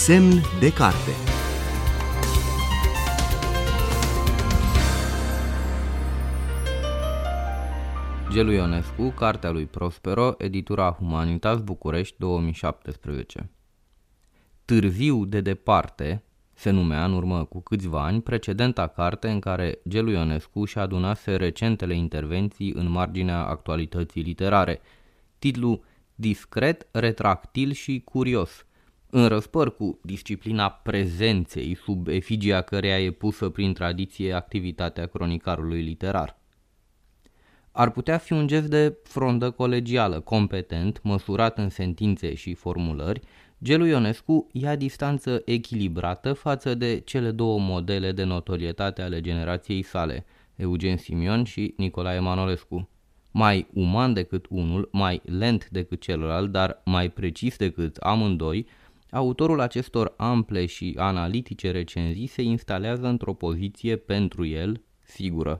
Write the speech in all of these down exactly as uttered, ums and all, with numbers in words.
Semn de carte. Gelu Ionescu, cartea lui Prospero, editura Humanitas, București, două mii șaptesprezece. Târziu de departe se numea, în urmă cu câțiva ani, precedenta carte în care Gelu Ionescu și adunase recentele intervenții în marginea actualității literare. Titlu discret, retractil și curios, în răspăr cu disciplina prezenței, sub efigia căreia e pusă prin tradiție activitatea cronicarului literar. Ar putea fi un gest de frondă colegială, competent, măsurat în sentințe și formulări. Gelu Ionescu ia distanță echilibrată față de cele două modele de notorietate ale generației sale, Eugen Simion și Nicolae Manolescu. Mai uman decât unul, mai lent decât celălalt, dar mai precis decât amândoi, autorul acestor ample și analitice recenzii se instalează într-o poziție pentru el sigură.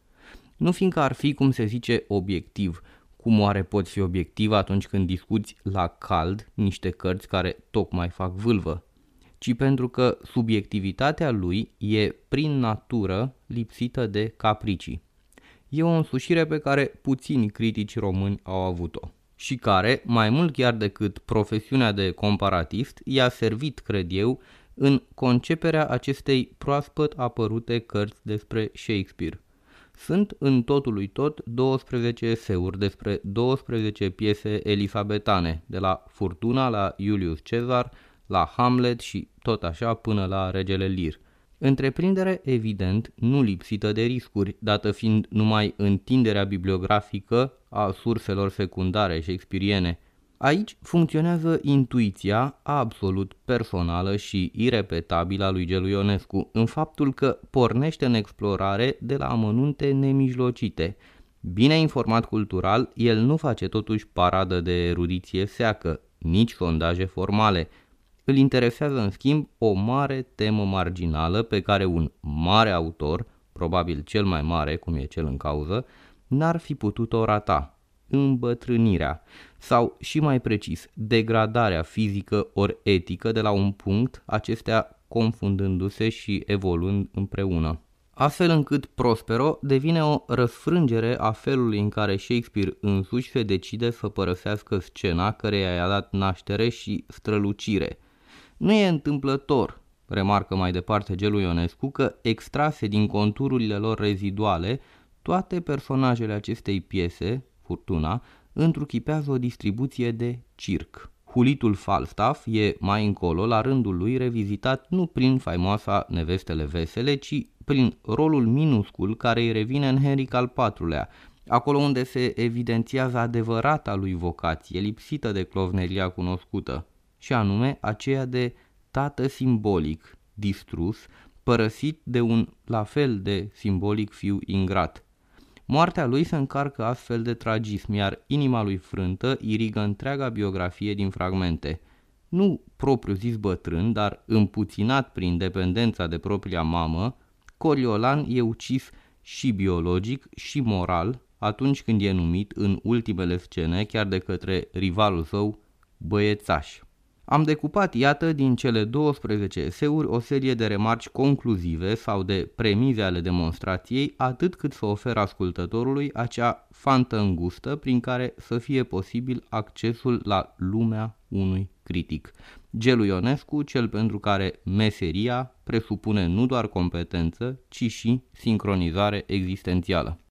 Nu fiindcă ar fi, cum se zice, obiectiv, cum oare poți fi obiectiv atunci când discuți la cald niște cărți care tocmai fac vâlvă, ci pentru că subiectivitatea lui e prin natură lipsită de capricii. E o însușire pe care puțini critici români au avut-o și care, mai mult chiar decât profesiunea de comparatist, i-a servit, cred eu, în conceperea acestei proaspăt apărute cărți despre Shakespeare. Sunt în totul lui tot douăsprezece eseuri despre douăsprezece piese elisabetane, de la Furtuna la Iulius Cezar, la Hamlet și tot așa până la Regele Lear. Întreprindere evident nu lipsită de riscuri, dată fiind numai întinderea bibliografică a surselor secundare shakespeariene. Aici funcționează intuiția absolut personală și irepetabilă a lui Gelu Ionescu, în faptul că pornește în explorare de la amănunte nemijlocite. Bine informat cultural, el nu face totuși paradă de erudiție seacă, nici sondaje formale. Îl interesează, în schimb, o mare temă marginală pe care un mare autor, probabil cel mai mare, cum e cel în cauză, n-ar fi putut-o rata: îmbătrânirea, sau, și mai precis, degradarea fizică ori etică de la un punct, acestea confundându-se și evoluând împreună. Astfel încât Prospero devine o răsfrângere a felului în care Shakespeare însuși se decide să părăsească scena căreia i-a dat naștere și strălucire. Nu e întâmplător, remarcă mai departe Gelu Ionescu, că extrase din contururile lor reziduale, toate personajele acestei piese, Furtuna, întruchipează o distribuție de circ. Hulitul Falstaff e mai încolo, la rândul lui, revizitat nu prin faimoasa Nevestele Vesele, ci prin rolul minuscul care îi revine în Henric al patrulea, acolo unde se evidențiază adevărata lui vocație, lipsită de clovneria cunoscută, și anume aceea de tată simbolic, distrus, părăsit de un la fel de simbolic fiu ingrat. Moartea lui se încarcă astfel de tragism, iar inima lui frântă irigă întreaga biografie din fragmente. Nu propriu-zis bătrân, dar împuținat prin dependența de propria mamă, Coriolan e ucis și biologic și moral atunci când e numit în ultimele scene chiar de către rivalul său, Băiețaș. Am decupat, iată, din cele douăsprezece eseuri o serie de remarci concluzive sau de premize ale demonstrației, atât cât să oferă ascultătorului acea fantă îngustă prin care să fie posibil accesul la lumea unui critic. Gelu Ionescu, cel pentru care meseria presupune nu doar competență, ci și sincronizare existențială.